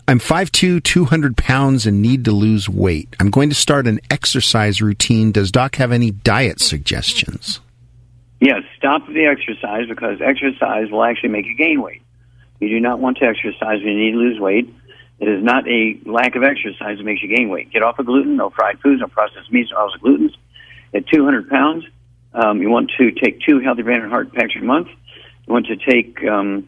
I'm 5'2", 200 pounds, and need to lose weight. I'm going to start an exercise routine. Does Doc have any diet suggestions? Yes, stop the exercise because exercise will actually make you gain weight. You do not want to exercise when you need to lose weight. It is not a lack of exercise that makes you gain weight. Get off of gluten, no fried foods, no processed meats, no oils or glutens. At 200 pounds, you want to take 2 healthy brain and heart packs a month. You want to take the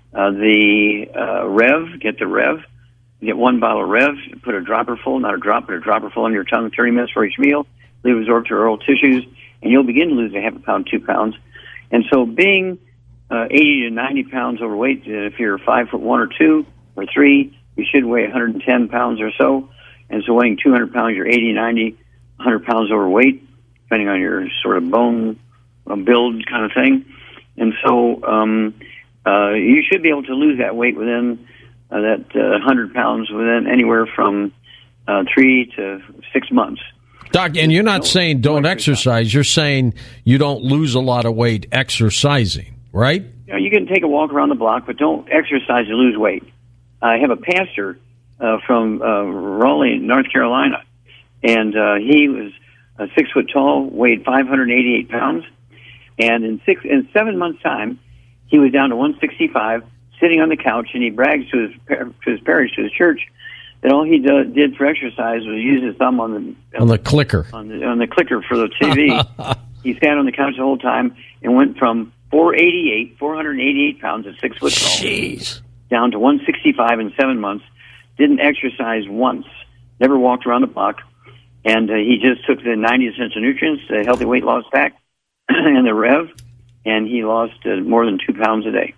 Rev, get the Rev. Get 1 bottle of Rev, put a dropper full, not a drop, but a dropper full on your tongue 30 minutes for each meal. Leave it absorb to your oral tissues, and you'll begin to lose a half a pound, 2 pounds. And so being 80 to 90 pounds overweight, if you're 5'1" or 2 or 3, you should weigh 110 pounds or so. And so weighing 200 pounds, you're 80, 90, 100 pounds overweight, depending on your sort of bone build kind of thing. And so you should be able to lose that weight within that 100 pounds within anywhere from 3 to 6 months. Doc, and you're not saying don't exercise. You're saying you don't lose a lot of weight exercising, right? You know, you can take a walk around the block, but don't exercise to lose weight. I have a pastor from Raleigh, North Carolina, and he was 6 foot tall, weighed 588 pounds, and in 7 months' time, he was down to 165, sitting on the couch, and he brags to his parish, to his church, that all he did for exercise was use his thumb on the clicker on the clicker for the TV. He sat on the couch the whole time and went from 488 pounds at 6 foot tall, down to 165 in 7 months. Didn't exercise once, never walked around the block, and he just took the 90 essential nutrients, the healthy weight loss pack, and the Rev, and he lost more than 2 pounds a day.